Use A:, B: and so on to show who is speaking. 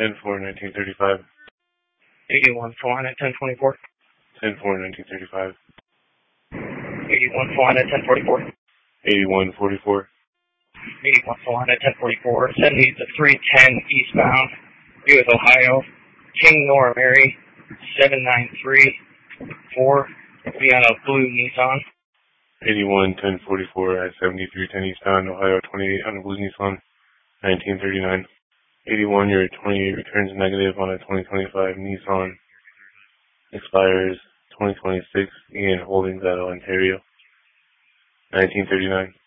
A: 10-4-1935.
B: 81 flying at 1024.
A: 10-4-1935.
B: 81 flying at 1044.
A: 81-44.
B: 81 flying at 1044. Send me to 310 eastbound, US Ohio. King Nora Mary, 7934. Be on a blue Nissan.
A: 81-10-44 at 7310 eastbound, Ohio 28 on a blue Nissan, 1939. 81, your 28 returns negative on a 2025 Nissan. Expires 2026, Ian Holdings out of Ontario, 1939.